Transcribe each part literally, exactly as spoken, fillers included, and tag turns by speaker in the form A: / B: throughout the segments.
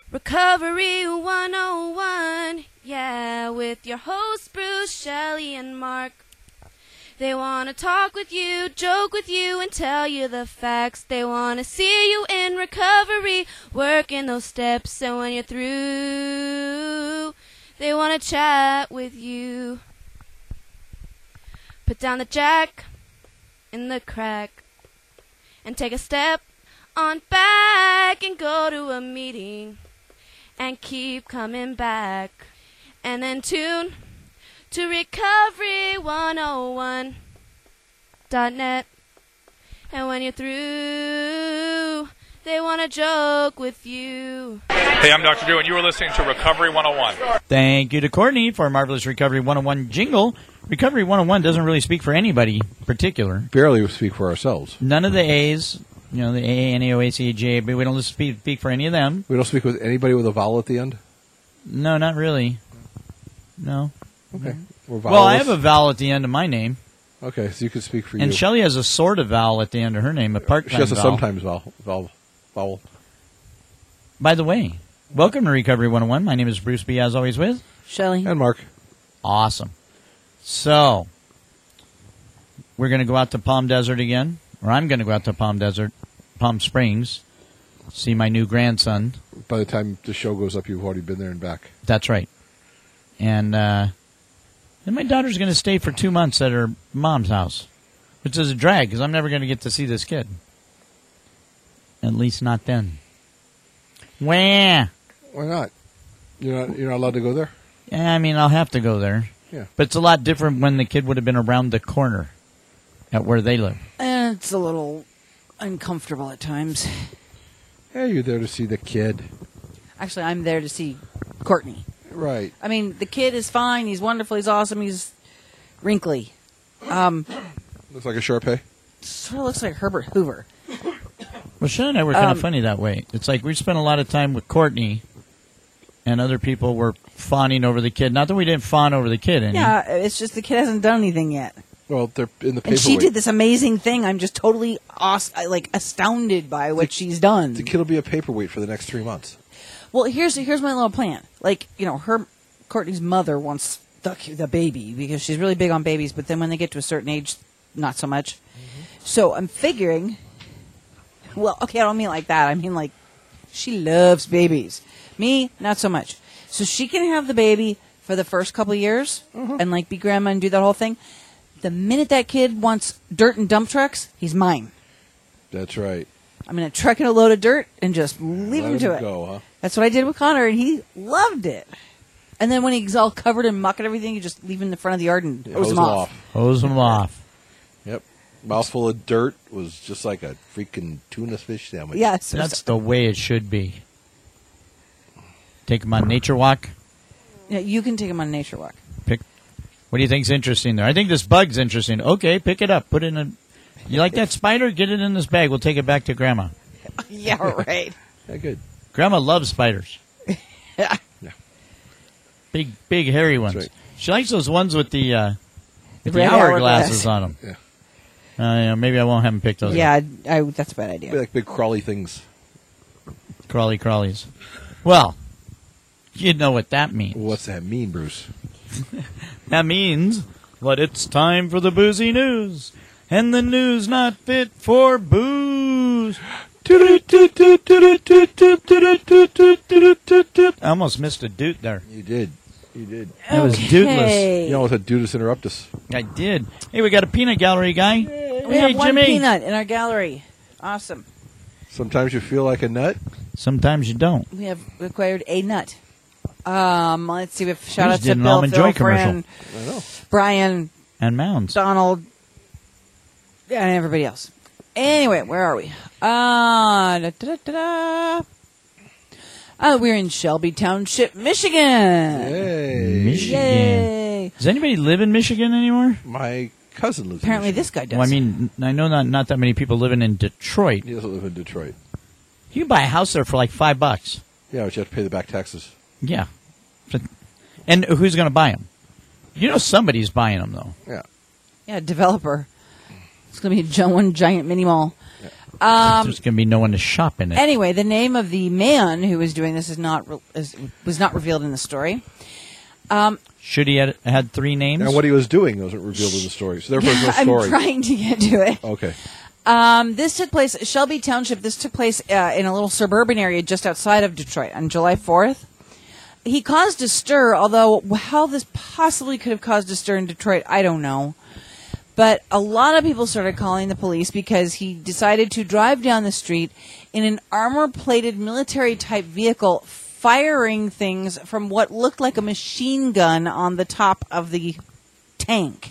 A: Recovery one oh one, yeah, with your hosts Bruce, Shelley, and Mark. They want to talk with you, joke with you, and tell you the facts. They want to see you in recovery, working those steps, and when you're through, they want to chat with you. Put down the jack in the crack and take a step on back and go to a meeting and keep coming back, and then tune to Recovery one oh one dot net. And when you're through, they want to joke with you.
B: Hey, I'm Doctor Drew, and you are listening to Recovery one oh one.
C: Thank you to Courtney for a marvelous Recovery one oh one jingle. Recovery one oh one doesn't really speak for anybody in particular.
D: Barely speak for ourselves.
C: None of the A's, you know, the A, N A O A C A J, but we don't speak, speak for any of them.
D: We don't speak with anybody with a vowel at the end?
C: No, not really. No.
D: Okay. We're
C: Well, I have a vowel at the end of my name.
D: Okay, so you can speak for you.
C: And Shelley has a sort of vowel at the end of her name, a part-time
D: She has a
C: vowel.
D: sometimes vowel. vowel. vowel.
C: By the way, welcome to Recovery one oh one. My name is Bruce B, as always with
A: Shelley.
D: And Mark.
C: Awesome. So, we're going to go out to Palm Desert again, or I'm going to go out to Palm Desert, Palm Springs, see my new grandson.
D: By the time the show goes up, you've already been there and back.
C: That's right. And uh, then my daughter's going to stay for two months at her mom's house, which is a drag because I'm never going to get to see this kid. At least not then. Wah!
D: Why not? You're not, you're not allowed to go there?
C: Yeah, I mean, I'll have to go there.
D: Yeah.
C: But it's a lot different when the kid would have been around the corner at where they live.
E: And it's a little uncomfortable at times.
D: Yeah, you're there to see the kid.
E: Actually, I'm there to see Courtney.
D: Right.
E: I mean, the kid is fine. He's wonderful. He's awesome. He's wrinkly. Um,
D: Looks like a Shar-Pei.
E: sort of looks like Herbert Hoover.
C: Well, Sean and I were kind
E: Um,
C: of funny that way. It's like we spent a lot of time with Courtney, and other people were fawning over the kid. Not that we didn't fawn over the kid any.
E: Yeah, it's just the kid hasn't done anything yet.
D: Well, they're in the paperweight.
E: And she did this amazing thing. I'm just totally aws- like astounded by what she's done.
D: The kid will be a paperweight for the next three months.
E: Well, here's here's my little plan. Like, you know, her Courtney's mother wants the, the baby because she's really big on babies, but then when they get to a certain age, not so much. Mm-hmm. So I'm figuring, well, okay, I don't mean like that. I mean like she loves babies. Me, not so much. So she can have the baby for the first couple of years mm-hmm. and like be grandma and do that whole thing. The minute that kid wants dirt and dump trucks, he's mine.
D: That's right.
E: I'm going to truck in a load of dirt and just leave
D: Let
E: him to
D: him
E: it.
D: go, huh?
E: That's what I did with Connor, and he loved it. And then when he's all covered in muck and everything, you just leave him in the front of the yard and
D: Yeah,
E: hose him off.
C: Hose them off.
D: Yep. Mouthful of dirt was just like a freaking tuna fish sandwich.
E: Yes.
C: That's the way it should be. Take them on nature walk.
E: Yeah, you can take him on a nature walk.
C: Pick. What do you think's interesting there? I think this bug's interesting. Okay, pick it up. Put it in a. You like that spider? Get it in this bag. We'll take it back to Grandma.
E: Yeah, right.
D: Yeah, good.
C: Grandma loves spiders.
E: Yeah.
D: Yeah.
C: Big, big, hairy ones.
D: right.
C: She likes those ones with the uh, with the
E: Red
C: hourglasses
E: hourglass.
C: on them.
D: Yeah.
C: Uh, yeah, maybe I won't have them pick those
E: Yeah,
C: up.
E: I, that's a bad idea.
D: Be like big crawly things.
C: Crawly crawlies. Well, you know what that means.
D: What's that mean, Bruce?
C: That means that it's time for the boozy news. And the news not fit for booze. I almost missed a doot there.
D: You did. You did.
C: That was dootless.
D: You almost had Dudus interruptus.
C: I did. Hey, we got a peanut gallery guy.
E: We
C: hey,
E: have one
C: Jimmy.
E: peanut in our gallery. Awesome.
D: Sometimes you feel like a nut.
C: Sometimes you don't.
E: We have acquired a nut. Um, let's see. If shout
C: We
E: out
C: just
E: to
C: did an
E: Bill,
C: Almond
E: Phil,
C: Joy commercial.
E: Fran,
D: I know.
E: Brian,
C: And mounds.
E: Donald, and everybody else. Anyway, where are we? Uh, da, da, da, da. Uh, we're in Shelby Township, Michigan.
D: Hey.
C: Michigan.
E: Yay.
C: Does anybody live in Michigan anymore?
D: My cousin lives
E: Apparently
D: in
E: this guy does.
C: Well, I mean, I know not, not that many people living in Detroit.
D: He doesn't live in Detroit.
C: You can buy a house there for like five bucks.
D: Yeah, but you have to pay the back taxes.
C: Yeah. And who's going to buy them? You know somebody's buying them, though.
D: Yeah.
E: Yeah, developer. It's going to be a gi- one giant mini mall. Um,
C: There's going to be no one to shop in it.
E: Anyway, the name of the man who was doing this is not re- is, was not revealed in the story. Um,
C: Should he had had three names?
D: And what he was doing wasn't revealed in the story, so therefore there's no story.
E: I'm trying to get to it.
D: Okay.
E: Um, this took place Shelby Township. This took place uh, in a little suburban area just outside of Detroit on July fourth. He caused a stir, although how this possibly could have caused a stir in Detroit, I don't know. But a lot of people started calling the police because he decided to drive down the street in an armor-plated military-type vehicle, firing things from what looked like a machine gun on the top of the tank.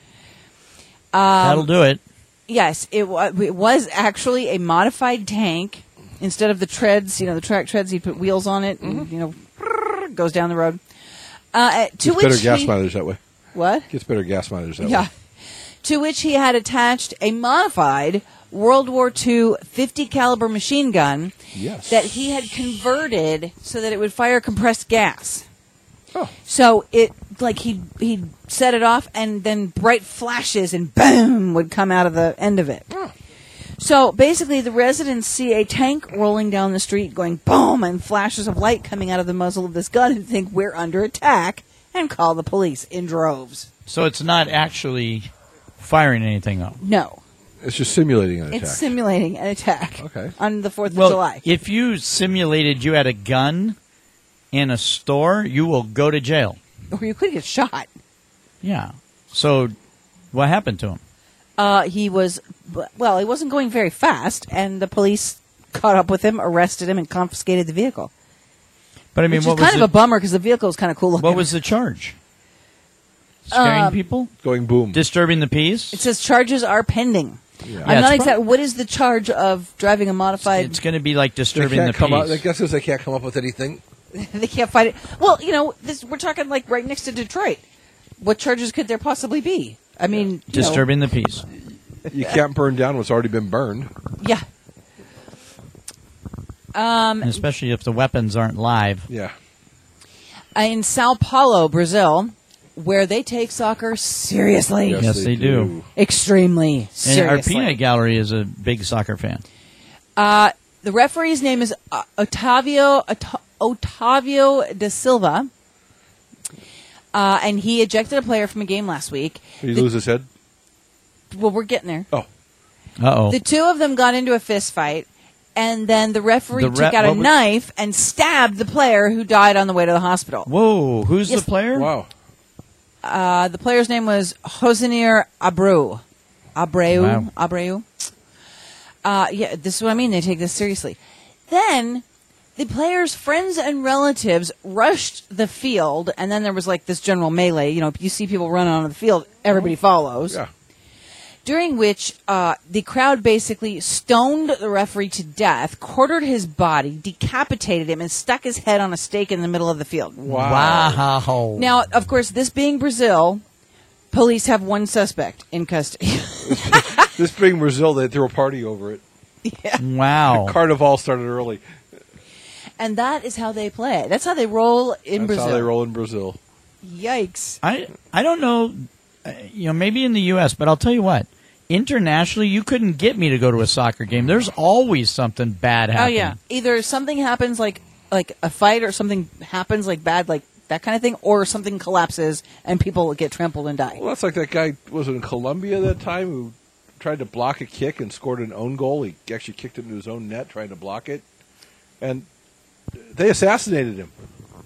E: Um,
C: That'll do it.
E: Yes, it, wa- it was actually a modified tank. Instead of the treads, you know, the track treads, he put wheels on it and, you know, goes down the road. Uh, to
D: Gets
E: which
D: better gas
E: he,
D: mileage that way.
E: What?
D: Gets better gas mileage that
E: Yeah.
D: way.
E: To which he had attached a modified World War Two fifty caliber machine gun
D: Yes.
E: that he had converted so that it would fire compressed gas.
D: Oh.
E: So it like he he set it off and then bright flashes and boom would come out of the end of it.
D: Oh.
E: So basically the residents see a tank rolling down the street going boom and flashes of light coming out of the muzzle of this gun and think we're under attack and call the police in droves.
C: So it's not actually firing anything up.
E: No.
D: It's just simulating an attack.
E: It's simulating an attack
D: Okay.
E: on the fourth
C: Well,
E: of July.
C: if you simulated you had a gun in a store, you will go to jail.
E: Or you could get shot.
C: Yeah. So what happened to him?
E: Uh, he was, well, he wasn't going very fast, and the police caught up with him, arrested him, and confiscated the vehicle.
C: But I mean,
E: Which
C: what
E: is kind
C: was
E: of
C: the,
E: a bummer because the vehicle was kind of cool looking.
C: what was the charge? Scaring
E: Um,
C: people?
D: Going boom.
C: Disturbing the peace?
E: It says charges are pending.
D: Yeah.
E: I'm
C: Yeah,
E: not
C: it's
E: exact. What is the charge of driving a modified?
C: It's going to be like
D: They
C: disturbing the
D: can't come up. I
C: peace.
D: guess they can't come up with anything.
E: They can't fight it. Well, you know, this we're talking like right next to Detroit. What charges could there possibly be? I mean, you know,
C: Disturbing the peace.
D: You can't burn down what's already been burned.
E: yeah. Um,
C: And especially if the weapons aren't live.
D: Yeah.
E: in Sao Paulo, Brazil, where they take soccer seriously,
D: Yes,
C: Yes, they do.
E: extremely
C: And
E: seriously.
C: our peanut gallery is a big soccer fan.
E: Uh, the referee's name is uh, Otavio Ot- Otavio da Silva, uh, and he ejected a player from a game last week.
D: Did he
E: The-
D: lose his head?
E: Well, we're getting there.
D: Oh.
C: Uh-oh.
E: The two of them got into a fist fight, and then the referee
C: The re-
E: took out a
C: what was-
E: knife and stabbed the player who died on the way to the hospital.
C: Whoa, who's
E: Yes.
C: the player?
D: Wow.
E: Uh, the player's name was Josenier Abreu. Abreu.
C: Wow.
E: Abreu. Uh, yeah, this is what I mean. They take this seriously. Then the player's friends and relatives rushed the field, and then there was like this general melee. You know, you see people run onto the field, everybody follows.
D: Yeah.
E: During which uh, the crowd basically stoned the referee to death, quartered his body, decapitated him, and stuck his head on a stake in the middle of the field.
D: Wow.
C: Wow.
E: Now, of course, this being Brazil, police have one suspect in custody.
D: This being Brazil, they threw a party over it.
C: Wow.
D: Carnival started early.
E: And that is how they play. That's how they roll in
D: That's
E: Brazil.
D: how they roll in Brazil.
E: Yikes.
C: I I don't know, uh, you know, maybe in the U S, but I'll tell you what. Internationally, you couldn't get me to go to a soccer game. There's always something bad
E: Oh,
C: happening.
E: yeah. Either something happens like like a fight or something happens like bad, like that kind of thing, or something collapses and people get trampled and die.
D: Well, that's like that guy was in Colombia that time who tried to block a kick and scored an own goal. He actually kicked it into his own net trying to block it. And they assassinated him.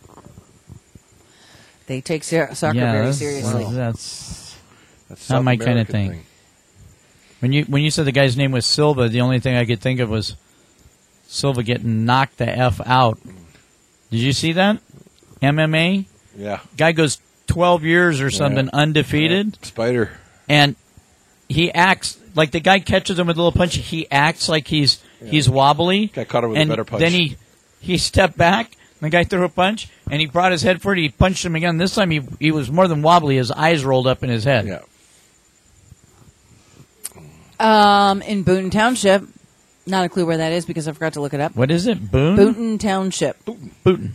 E: They take ser- soccer
C: Yeah,
E: very
C: that's,
E: seriously.
C: that's
D: That's
C: Not
D: South
C: my kinda
D: American
C: thing. when you when you said the guy's name was Silva. The only thing I could think of was Silva getting knocked the f out. Did you see that? M M A
D: Yeah.
C: guy goes twelve years or something
D: Yeah.
C: undefeated,
D: Spider.
C: and he acts like the guy catches him with a little punch. He acts like he's he's wobbly.
D: Guy caught him with a
C: and
D: better punch.
C: Then he he stepped back. The guy threw a punch, and he brought his head forward. He punched him again. This time he he was more than wobbly. His eyes rolled up in his head.
D: Yeah.
E: Um, in Boonton Township, not a clue where that is because I forgot to look it up.
C: What is it? Boone?
E: Boonton Township.
C: Booton.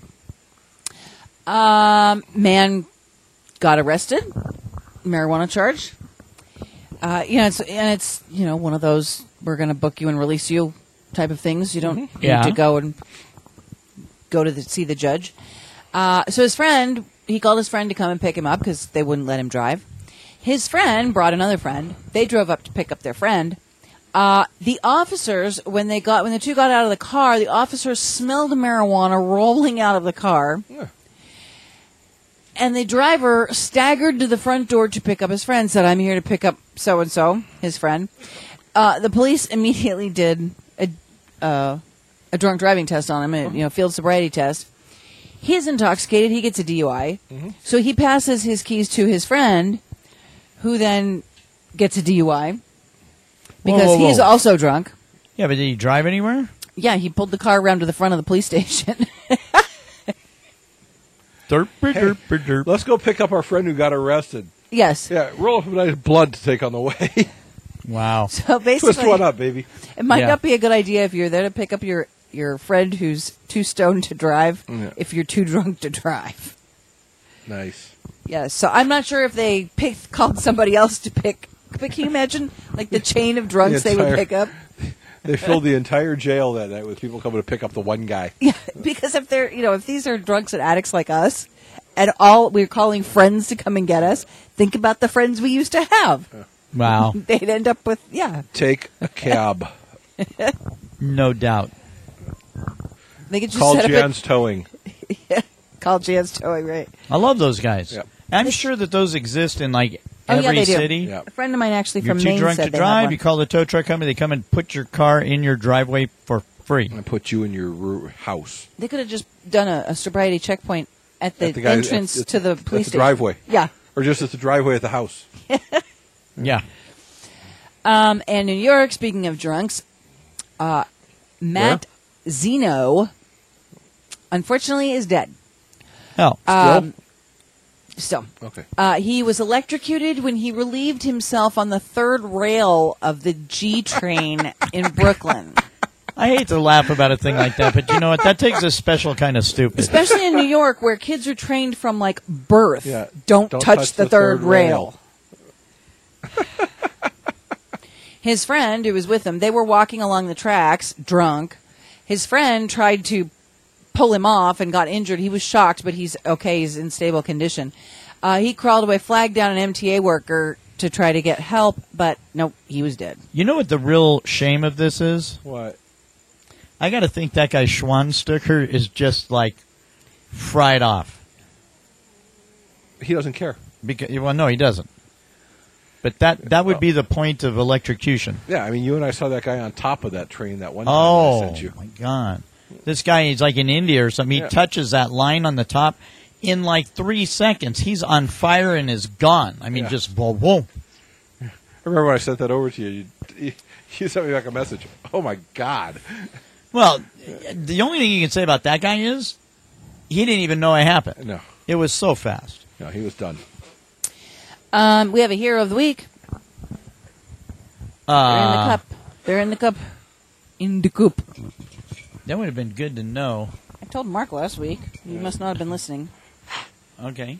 E: Um, man got arrested, marijuana charge. Uh, you know, it's, and it's you know one of those we're going to book you and release you type of things. You don't need
C: Yeah.
E: to go and go to the, see the judge. Uh, so his friend, he called his friend to come and pick him up because they wouldn't let him drive. His friend brought another friend. They drove up to pick up their friend. Uh, the officers, when they got when the two got out of the car, the officers smelled marijuana rolling out of the car.
D: Yeah.
E: And the driver staggered to the front door to pick up his friend, said, I'm here to pick up so-and-so, his friend. Uh, the police immediately did a, uh, a drunk driving test on him, a you know, field sobriety test. He's intoxicated. He gets a D U I. Mm-hmm. So he passes his keys to his friend, who then gets a D U I because
C: Whoa, whoa, whoa.
E: he's also drunk.
C: Yeah, but did he drive anywhere?
E: Yeah, he pulled the car around to the front of the police station.
C: Derp, derp, derp.
D: Let's go pick up our friend who got arrested.
E: Yes.
D: Yeah, roll up a nice blunt to take on the way.
C: Wow.
E: So
D: Twist
E: basically,
D: one up, baby.
E: it might
C: Yeah.
E: not be a good idea if you're there to pick up your, your friend who's too stoned to drive,
D: Yeah.
E: if you're too drunk to drive.
D: Nice.
E: Yeah, so I'm not sure if they picked, called somebody else to pick. But can you imagine, like, the chain of drunks
D: The
E: they would
D: entire-
E: pick up?
D: They filled the entire jail that night with people coming to pick up the one guy.
E: Yeah, because if they're, you know, if these are drunks and addicts like us, and all we're calling friends to come and get us, think about the friends we used to have.
C: Wow.
E: They'd end up with, yeah,
D: Take a cab.
C: No doubt.
E: they could just
D: Call
E: set
D: Jan's Towing.
E: up a, call Jan's Towing, right?
C: I love those guys.
D: Yep.
C: I'm sure that those exist in like
E: Oh, yeah,
C: every
E: they do.
C: city.
D: Yeah.
E: A friend of mine actually
C: You're
E: from
C: too
E: Maine
C: drunk
E: said
C: to
E: they had
C: drive.
E: one.
C: You call the tow truck company. They come and put your car in your driveway for free.
D: And put you in your ru- house.
E: They could have just done a, a sobriety checkpoint at the,
D: At the guy-
E: entrance
D: at- at-
E: to the
D: at
E: police
D: the
E: station.
D: driveway.
E: Yeah.
D: Or just at the driveway at the house.
C: Yeah.
E: Um, and New York, speaking of drunks, uh, Matt Zeno, unfortunately, is dead.
C: Hell.
E: Um, still.
D: Okay.
E: Uh, he was electrocuted when he relieved himself on the third rail of the G train in Brooklyn.
C: I hate to laugh about a thing like that, but you know what? That takes a special kind of stupid.
E: Especially in New York, where kids are trained from, like, birth.
D: Yeah.
E: Don't,
D: Don't
E: touch,
D: touch
E: the,
D: the
E: third,
D: third
E: rail. His friend, who was with him, they were walking along the tracks, drunk. His friend tried to pull him off and got injured. He was shocked, but he's okay. He's in stable condition. Uh, he crawled away, flagged down an M T A worker to try to get help, but nope, he was dead.
C: You know what the real shame of this is?
D: What?
C: I got to think that guy Schwanstucker is just like fried off.
D: He doesn't care.
C: Because well, no, he doesn't. But that that would be the point of electrocution.
D: Yeah, I mean, you and I saw that guy on top of that train that one time I
C: Oh
D: sent you.
C: my God! This guy is like in India or something. He
D: Yeah.
C: touches that line on the top in like three seconds. He's on fire and is gone. I mean,
D: Yeah.
C: just whoa, whoa.
D: I remember when I sent that over to you. You, you, you sent me back a message. Oh, my God.
C: Well, the only thing you can say about that guy is he didn't even know it happened.
D: No.
C: It was so fast.
D: No, he was done.
E: Um, we have a hero of the week. They're in the
C: Uh,
E: cup. They're in the cup. In the coop.
C: that would have been good to know.
E: I told Mark last week. You must not have been listening.
C: Okay.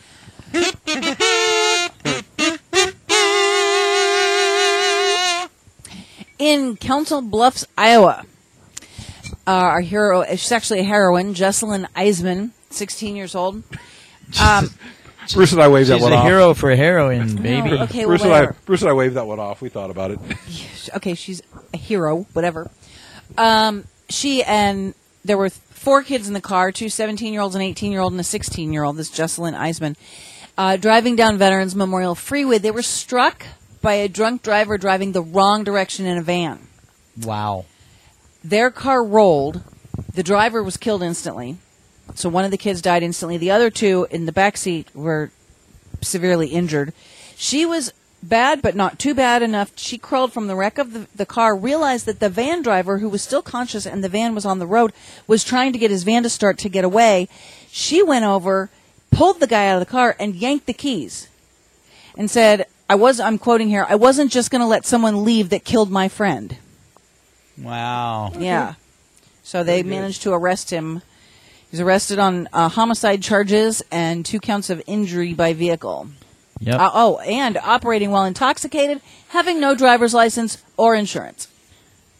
E: In Council Bluffs, Iowa, uh, our hero, she's actually a heroine, Jesselyn Eisman, sixteen years old. Um,
D: Bruce and I waved
C: She's
D: that one
C: a
D: off.
C: hero for heroin, baby.
E: No, okay, well,
D: Bruce, and I,
E: whatever.
D: Bruce and I waved that one off. We thought about it.
E: Okay, she's a hero, whatever. Um, she and there were four kids in the car, two seventeen-year-olds, an eighteen-year-old, and a sixteen-year-old, this Jesselyn Eisman, uh, driving down Veterans Memorial Freeway. They were struck by a drunk driver driving the wrong direction in a van.
C: Wow.
E: Their car rolled. The driver was killed instantly. So one of the kids died instantly. The other two in the back seat were severely injured. She was bad, but not too bad enough. She crawled from the wreck of the, the car, realized that the van driver, who was still conscious and the van was on the road, was trying to get his van to start to get away. She went over, pulled the guy out of the car, and yanked the keys and said, I was, I'm quoting here, I wasn't just going to let someone leave that killed my friend.
C: Wow.
E: Yeah. So they managed to arrest him. He's arrested on uh, homicide charges and two counts of injury by vehicle.
C: Yep.
E: Uh, oh, and operating while intoxicated, having no driver's license or insurance.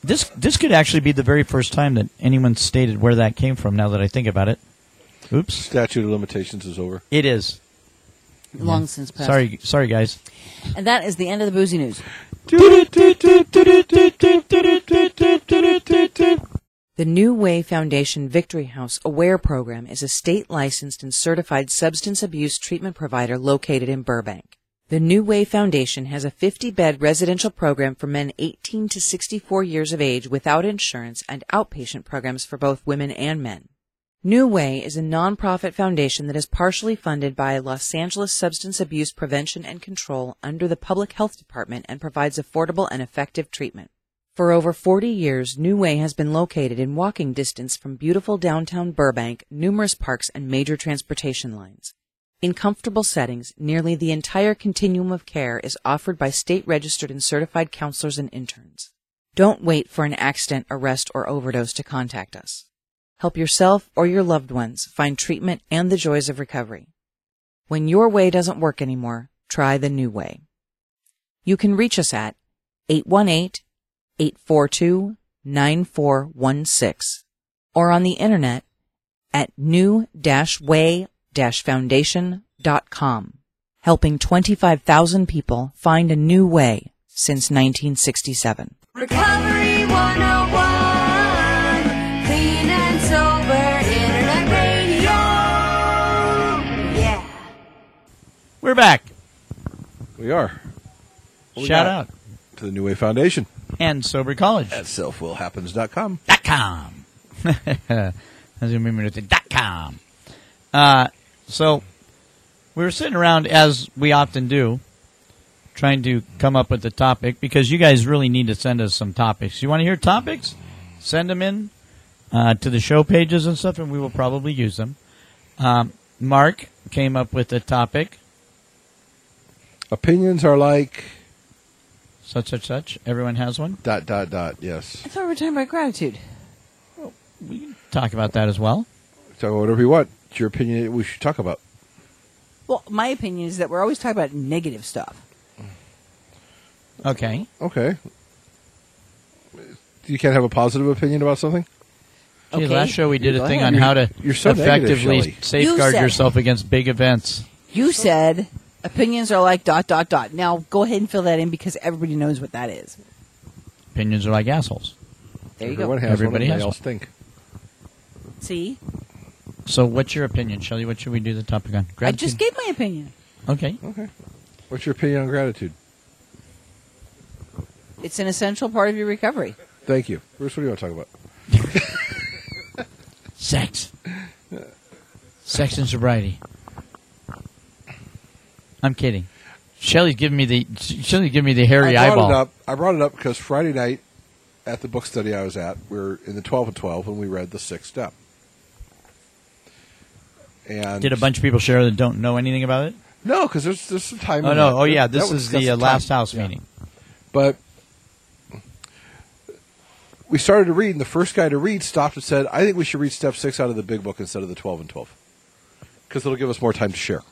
C: This this could actually be the very first time that anyone stated where that came from. Now that I think about it, oops,
D: Statute of limitations is over.
C: it is.
E: Long since passed.
C: Sorry, sorry, guys.
E: And that is the end of the boozy news.
F: The New Way Foundation Victory House Aware Program is a state-licensed and certified substance abuse treatment provider located in Burbank. The New Way Foundation has a fifty-bed residential program for men eighteen to sixty-four years of age without insurance and outpatient programs for both women and men. New Way is a nonprofit foundation that is partially funded by Los Angeles Substance Abuse Prevention and Control under the Public Health Department and provides affordable and effective treatment. For over forty years, New Way has been located in walking distance from beautiful downtown Burbank, numerous parks, and major transportation lines. In comfortable settings, nearly the entire continuum of care is offered by state-registered and certified counselors and interns. Don't wait for an accident, arrest, or overdose to contact us. Help yourself or your loved ones find treatment and the joys of recovery. When your way doesn't work anymore, try the New Way. You can reach us at eight one eight, eight four two, nine four one six or on the internet at new way foundation dot com, helping twenty-five thousand people find a new way since nineteen sixty-seven.
G: Recovery one oh one, clean and sober internet radio. Yeah.
C: We're back.
D: We are. What we
C: Shout
D: got?
C: out
D: To the New Way Foundation
C: and Sober College
D: at self will happens dot com.
C: dot com. I was remembering to say dot com. Uh, so we were sitting around, as we often do, trying to come up with a topic, because you guys really need to send us some topics. You want to hear topics? Send them in uh, to the show pages and stuff, and we will probably use them. Um, Mark came up with a topic,
D: Opinions are like
C: such, such, such. Everyone has one.
D: dot, dot, dot, yes.
E: I thought we were talking about gratitude.
C: We can talk about that as well.
D: Talk about whatever you want. It's your opinion we should talk about.
E: Well, my opinion is that we're always talking about negative stuff.
C: Okay.
D: Okay. You can't have a positive opinion about something?
C: Gee,
E: Okay.
C: last show we did
D: Go
C: a thing
D: ahead.
C: on how to
D: You're- you're so negative,
C: effectively
D: Shelley.
C: safeguard
E: You said-
C: yourself against big events.
E: You said opinions are like dot, dot, dot. Now go ahead and fill that in because everybody knows what that is.
C: Opinions are like assholes.
E: There you
D: Everyone
E: go.
D: has
C: Everybody
D: one and
C: has
D: they all
C: one.
D: stink.
E: See?
C: So what's your opinion, Shelley? What should we do the topic on?
E: I
C: Gratitude?
E: just gave my opinion.
C: Okay.
D: Okay. What's your opinion on gratitude?
E: It's an essential part of your recovery.
D: Thank you. Bruce, what do you want to talk about?
C: Sex. Sex and sobriety. I'm kidding. Shelley's giving me the Shelley's giving me the hairy
D: I brought
C: eyeball.
D: it up. I brought it up because Friday night at the book study I was at, we were in the twelve and twelve and we read The Sixth Step. And
C: Did a bunch of people share that don't know anything about it?
D: No, because there's there's some time.
C: Oh
D: in
C: no!
D: that.
C: Oh yeah,
D: That
C: this
D: was-
C: is
D: that's
C: the uh,
D: time.
C: last house
D: Yeah.
C: meeting.
D: But we started to read, and the first guy to read stopped and said, "I think we should read Step Six out of the big book instead of the twelve and twelve, because it'll give us more time to share."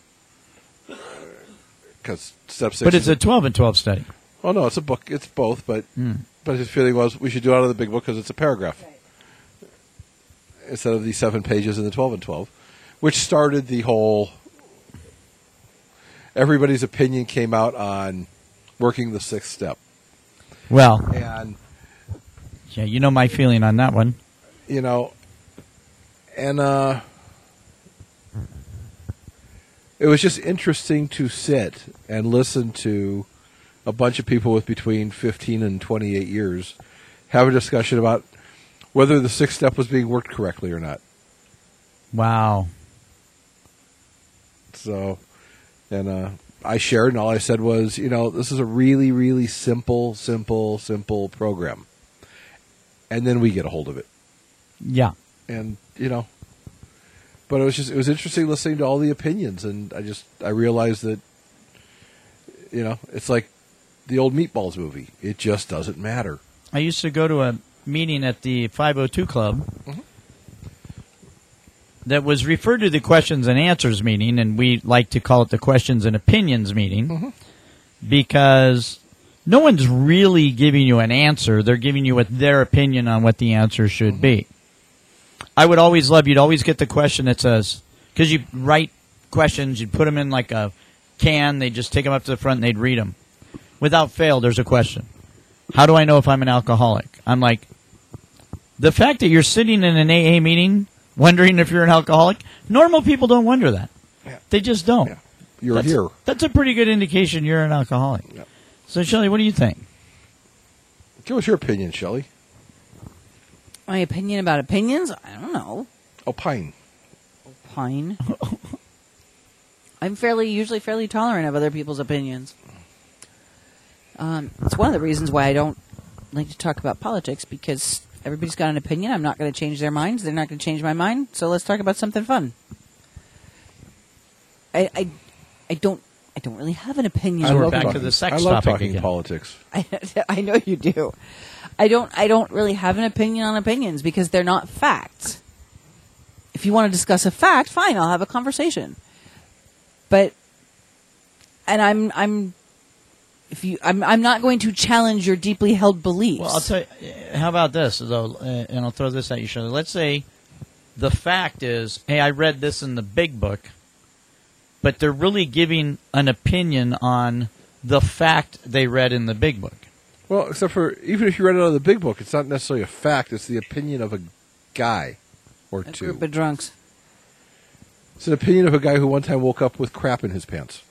D: Because Step Six,
C: But it's
D: is
C: a twelve and twelve study.
D: oh no, it's a book. It's both, but
C: Hmm.
D: but his feeling was we should do it out of the big book because it's a paragraph instead of the seven pages in the twelve and twelve, which started the whole. Everybody's opinion came out on working the sixth step,
C: Well,
D: and
C: yeah, you know my feeling on that one.
D: you know, and uh, it was just interesting to sit and listen to a bunch of people with between fifteen and twenty-eight years have a discussion about whether the sixth step was being worked correctly or not.
C: Wow.
D: So, and uh, I shared, and all I said was, you know, this is a really, really simple, simple, simple program. And then we get a hold of it.
C: Yeah.
D: And, you know, but it was just, it was interesting listening to all the opinions. And I just, I realized that, you know, it's like the old Meatballs movie. It just doesn't matter.
C: I used to go to a meeting at the five oh two Club
D: Mhm.
C: that was referred to the questions and answers meeting, and we like to call it the questions and opinions meeting
D: Mhm.
C: because no one's really giving you an answer. They're giving you what their opinion on what the answer should be. I would always love, you'd always get the question that says, because you write questions, you'd put them in like a can, they'd just take them up to the front and they'd read them. Without fail, there's a question. How do I know if I'm an alcoholic? I'm like, the fact that you're sitting in an A A meeting wondering if you're an alcoholic, normal people don't wonder that.
D: Yeah.
C: They just don't.
D: Yeah. You're
C: that's,
D: here.
C: That's a pretty good indication you're an alcoholic.
D: Yeah.
C: So, Shelley, what do you think?
D: Give us your opinion, Shelley.
E: My opinion about opinions? I don't know.
D: Opine.
E: Opine. I'm fairly, usually fairly tolerant of other people's opinions. Um, it's one of the reasons why I don't like to talk about politics, because everybody's got an opinion. I'm not going to change their minds. They're not going to change my mind. So let's talk about something fun. I, I, I don't, I don't really have an opinion.
C: So
D: I
C: we're
D: love
C: back
D: talking,
C: to the sex
D: I love
C: topic
D: talking
C: again.
D: politics.
E: I, I know you do. I don't. I don't really have an opinion on opinions because they're not facts. If you want to discuss a fact, fine, I'll have a conversation. But, and I'm, I'm, if you, I'm, I'm not going to challenge your deeply held beliefs.
C: Well, I'll tell you, uh, how about this, though, uh, and I'll throw this at you, Shelley. Let's say the fact is, hey, I read this in the big book, but they're really giving an opinion on the fact they read in the big book.
D: Well, except for, even if you read it out of the big book, it's not necessarily a fact. It's the opinion of a guy or
E: a
D: two.
E: group of drunks.
D: It's an opinion of a guy who one time woke up with crap in his pants.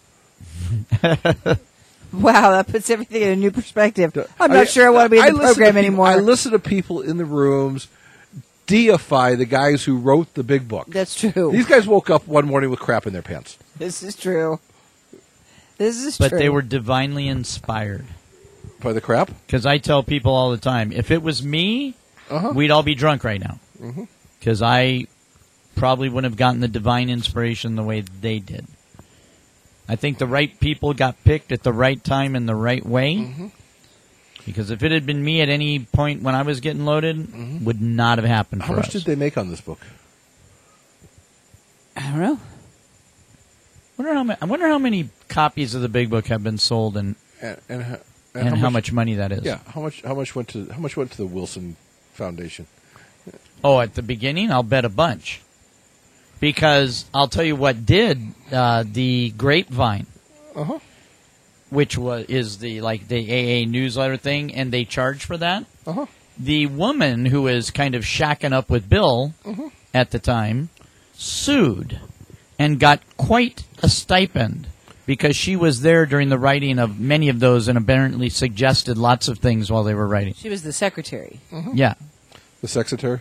E: Wow, that puts everything in a new perspective. I'm not
D: I-
E: sure I want to be in
D: I
E: the
D: listen to
E: program
D: people-
E: anymore.
D: I listen to people in the rooms deify the guys who wrote the big book.
E: That's true.
D: These guys woke up one morning with crap in their pants.
E: This is true. This is
C: But
E: true.
C: they were divinely inspired.
D: By the crap?
C: Because I tell people all the time, if it was me,
D: Uh-huh.
C: we'd all be drunk right now. Because I probably wouldn't have gotten the divine inspiration the way they did. I think the right people got picked at the right time in the right way.
D: Mm-hmm.
C: Because if it had been me at any point when I was getting loaded,
D: Mm-hmm.
C: would not have happened
D: How
C: for
D: much
C: us.
D: did they make on this book?
E: I don't know.
C: wonder how ma- I wonder how many copies of the big book have been sold and
D: And, and, ho-
C: and, how, much, money that is.
D: Yeah, how much? How much went to? How much went to the Wilson Foundation?
C: Oh, at the beginning, I'll bet a bunch. Because I'll tell you what did uh, the Grapevine,
D: Uh-huh.
C: which was is the like the A A newsletter thing, and they charge for that.
D: Uh-huh.
C: The woman who was kind of shacking up with Bill
D: Mhm.
C: at the time sued and got quite a stipend because she was there during the writing of many of those and apparently suggested lots of things while they were writing.
E: She was the secretary.
C: Yeah.
D: The secretary.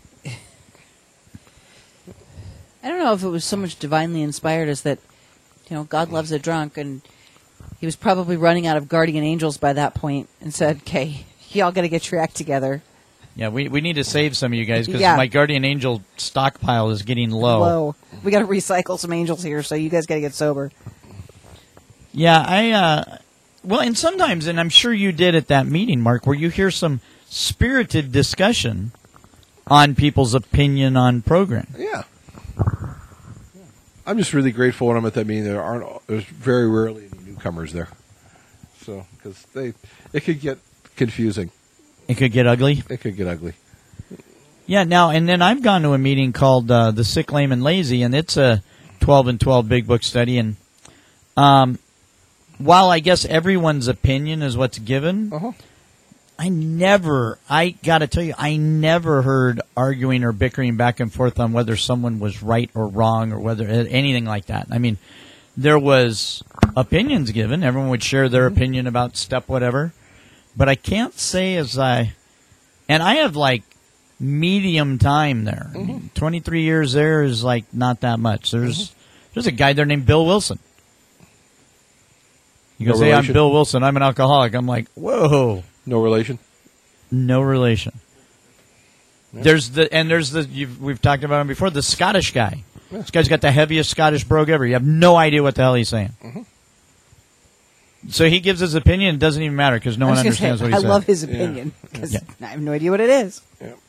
E: I don't know if it was so much divinely inspired as that, you know, God loves a drunk, and he was probably running out of guardian angels by that point and said, okay, y'all got to get your act together.
C: Yeah, we we need to save some of you guys because
E: Yeah.
C: my Guardian Angel stockpile is getting low.
E: Whoa. We got to recycle some angels here, so you guys got to get sober.
C: Yeah, I, uh, well, and sometimes, and I'm sure you did at that meeting, Mark, where you hear some spirited discussion on people's opinion on program.
D: Yeah. I'm just really grateful when I'm at that meeting. There aren't. There's very rarely any newcomers there, so because they it could get confusing.
C: It could get ugly.
D: It could get ugly.
C: Yeah, now, and then I've gone to a meeting called uh, The Sick, Lame, and Lazy, and it's a twelve and twelve big book study. And um, while I guess everyone's opinion is what's given,
D: Uh huh.
C: I never, I got to tell you, I never heard arguing or bickering back and forth on whether someone was right or wrong or whether anything like that. I mean, there was opinions given. Everyone would share their opinion about step whatever. But I can't say as I, and I have like medium time there. I mean, twenty-three years there is like not that much. There's there's a guy there named Bill Wilson. He
D: No
C: goes, hey, I'm
D: relation?
C: Bill Wilson. I'm an alcoholic. I'm like, whoa.
D: No relation.
C: No relation. There's the and there's the you've, we've talked about him before. The Scottish guy. This guy's got the heaviest Scottish brogue ever. You have no idea what the hell he's saying. So he gives his opinion. It doesn't even matter because no
E: I
C: one
E: was gonna
C: understands
E: say,
C: what he
E: I
C: says.
E: love his opinion because
C: Yeah.
E: I have no idea what it is.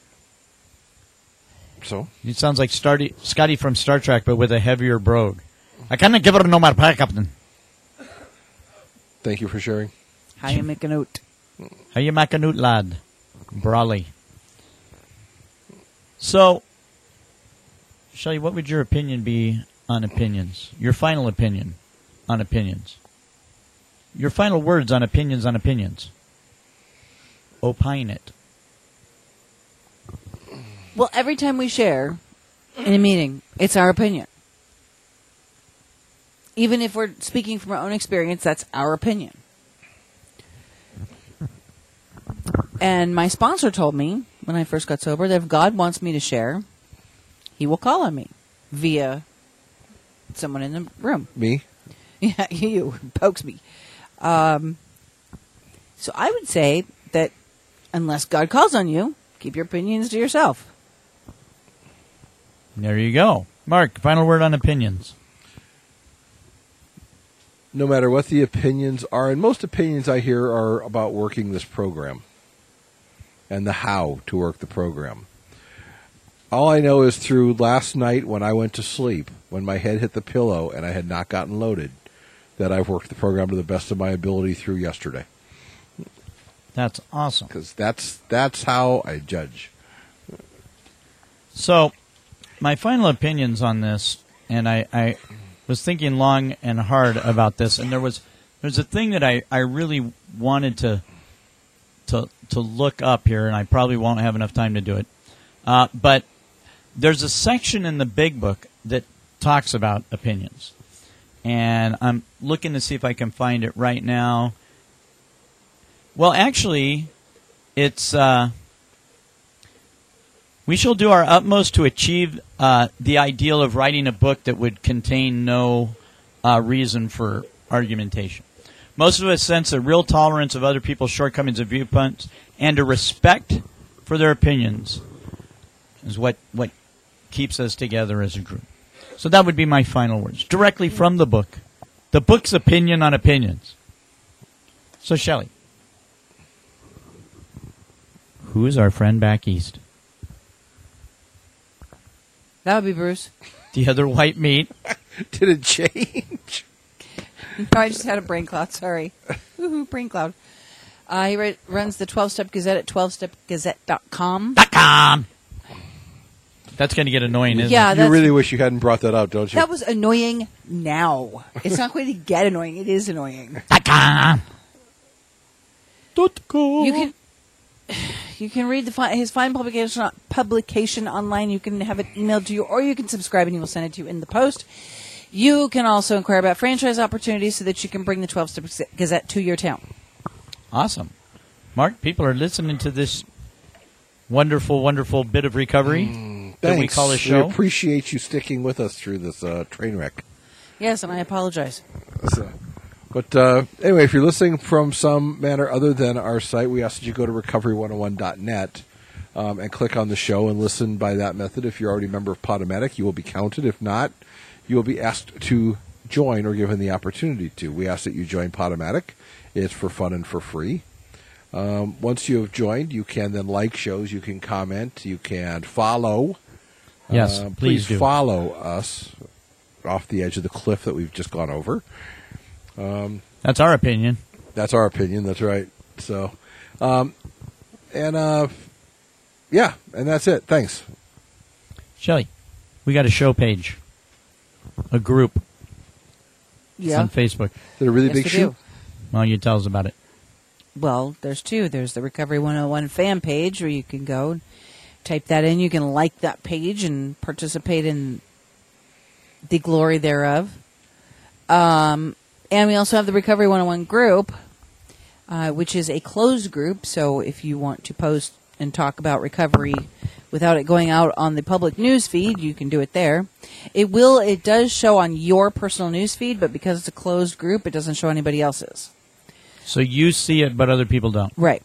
D: So
C: He sounds like Starty, Scotty from Star Trek, but with a heavier brogue. I cannot give her no more pie, Captain.
D: thank you for sharing.
E: How you make a note?
C: How you make a noot, lad? Brawley. So, Shelley, what would your opinion be on opinions? Your final opinion on opinions. Your final words on opinions on opinions. Opine it.
E: Well, every time we share in a meeting, it's our opinion. Even if we're speaking from our own experience, that's our opinion. And my sponsor told me when I first got sober that if God wants me to share, he will call on me via someone in the room.
D: Me?
E: Yeah, you. Pokes me. Um, so I would say that unless God calls on you, keep your opinions to yourself.
C: There you go. Mark, final word on opinions.
D: No matter what the opinions are, and most opinions I hear are about working this program and the how to work the program. All I know is through last night when I went to sleep, when my head hit the pillow and I had not gotten loaded, that I've worked the program to the best of my ability through yesterday.
C: That's awesome.
D: Because that's, that's how I judge.
C: So, my final opinions on this, and I, I was thinking long and hard about this, and there was there's a thing that I, I really wanted to to to look up here, and I probably won't have enough time to do it. Uh, but there's a section in the Big Book that talks about opinions, and I'm looking to see if I can find it right now. Well, actually, it's uh, we shall do our utmost to achieve uh, the ideal of writing a book that would contain no uh, reason for argumentation. Most of us sense a real tolerance of other people's shortcomings and viewpoints, and a respect for their opinions is what, what keeps us together as a group. So that would be my final words, directly from the book. The book's opinion on opinions. So, Shelley, who is our friend back east?
E: That would be Bruce.
C: The other white meat.
D: Did it change?
E: No, I just had a brain cloud. Sorry. Woohoo, brain cloud. Uh, he ra- runs the twelve-Step Gazette at twelve step gazette dot com.
C: .com. That's going to get annoying, isn't
E: Yeah,
C: it?
D: You
E: that's,
D: really wish you hadn't brought that up, don't you?
E: that was annoying now. It's not going to get annoying. It is annoying.
C: .com.
E: You can you can read the fi- his fine publication publication online. You can have it emailed to you, or you can subscribe and he will send it to you in the post. You can also inquire about franchise opportunities so that you can bring the twelve-Step Gazette to your town.
C: Awesome. Mark, people are listening to this wonderful, wonderful bit of recovery
D: Mm,
C: that we
D: thanks.
C: call a show.
D: We appreciate you sticking with us through this uh, train wreck.
E: Yes, and I apologize.
D: So, but uh, anyway, if you're listening from some manner other than our site, we ask that you go to recovery one oh one dot net um, and click on the show and listen by that method. If you're already a member of Podomatic, you will be counted. If not, you will be asked to join or given the opportunity to. We ask that you join Podomatic. It's for fun and for free. Um, once you have joined, you can then like shows, you can comment, you can follow.
C: Yes,
D: Uh,
C: please do.
D: follow us off the edge of the cliff that we've just gone over.
C: That's our opinion.
D: That's our opinion. That's right. So, um, and uh, yeah, and that's it. Thanks.
C: Shelley, we got a show page, a group. It's
E: Yeah.
C: on Facebook.
D: Is it a really
E: Yes,
D: big
E: we
D: shoe?
E: do.
C: Why don't you tell us about it?
E: Well, there's two. There's the Recovery one oh one fan page where you can go and type that in. You can like that page and participate in the glory thereof. Um, and we also have the Recovery one oh one group, uh, which is a closed group. So if you want to post and talk about recovery without it going out on the public news feed, you can do it there. It will. It does show on your personal news feed, but because it's a closed group, it doesn't show anybody else's.
C: So you see it, but other people don't.
E: Right.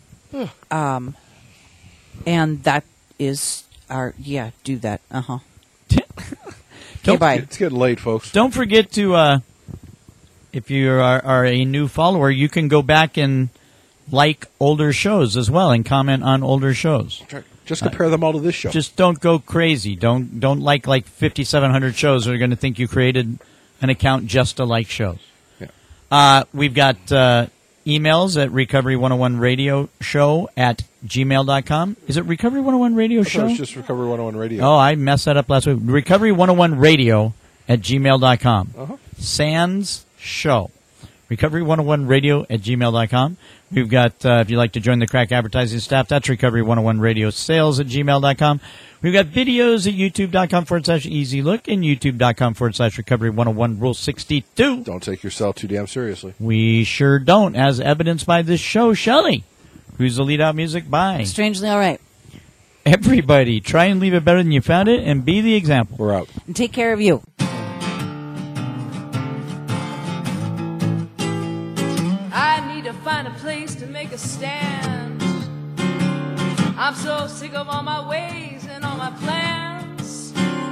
E: Um, and that is our yeah. Do that. Uh huh.
C: Don't,
E: bye.
D: It's getting late, folks.
C: don't forget to, uh, if you are, are a new follower, you can go back and like older shows as well and comment on older shows.
D: Just compare them all to this show.
C: Just don't go crazy. Don't don't like like fifty-seven hundred shows that are going to think you created an account just to like shows.
D: Yeah.
C: Uh, we've got uh, emails at recovery one oh one radio show at gmail dot com. Is it recovery one oh one radio
D: I thought
C: show?
D: it was just Recovery one oh one Radio.
C: Oh, I messed that up last week. recovery one oh one radio at gmail dot com.
D: Uh-huh.
C: Sans Show. recovery one oh one radio at gmail dot com. We've got, uh, if you'd like to join the crack advertising staff, that's recovery one oh one radio sales at gmail dot com. We've got videos at youtube dot com forward slash easy look and youtube dot com forward slash recovery one oh one rule sixty-two.
D: Don't take yourself too damn seriously.
C: We sure don't, as evidenced by this show. Shelley, who's the lead out music by?
E: Strangely all right.
C: Everybody, try and leave it better than you found it and be the example.
D: We're out.
E: And take care of you.
G: I need to find a place to make a stand. I'm so sick of all my ways and all my plans.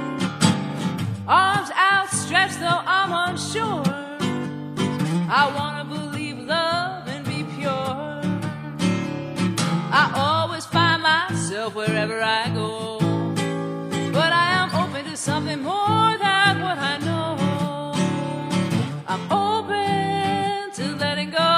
G: Arms outstretched though I'm unsure. I wanna believe love and be pure. I always find myself wherever I go, but I am open to something more than what I know. I'm open to letting go.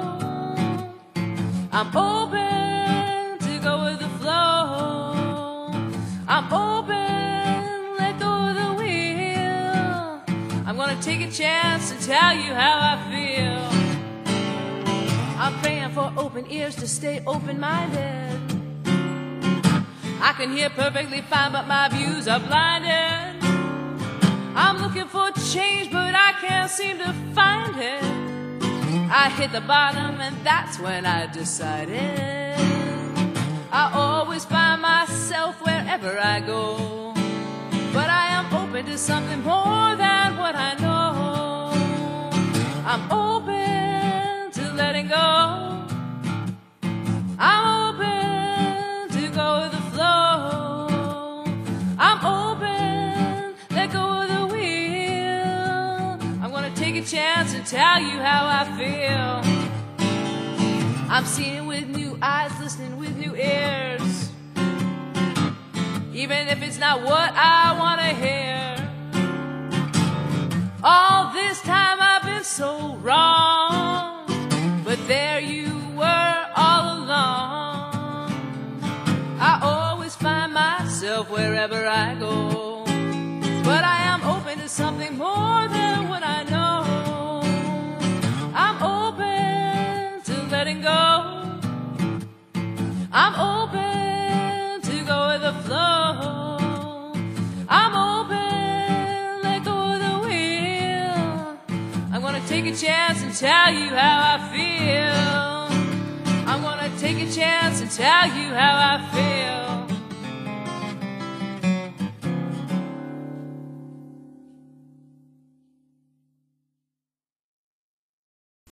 G: I'm open to go with the flow. I'm open, let go of the wheel. I'm gonna take a chance and tell you how I feel. I'm praying for open ears to stay open-minded. I can hear perfectly fine, but my views are blinded. I'm looking for change, but I can't seem to find it. I hit the bottom, and that's when I decided I always find myself wherever I go, but I am open to something more than what I know. I'm open to letting go. I'm open to go with the flow. I'm open, let go of the wheel. I'm gonna take a chance and tell you how I feel. I'm seeing with new eyes, listening with new ears, even if it's not what I wanna hear. All this time I've been so wrong, but there you were all along. I always find myself wherever I go, but I am open to something more than what I know. I'm open to letting go. I'm open to go with the flow. I'm open, let go of the wheel. I'm gonna take a chance and tell you how I feel. I'm gonna take a chance and tell you how I feel.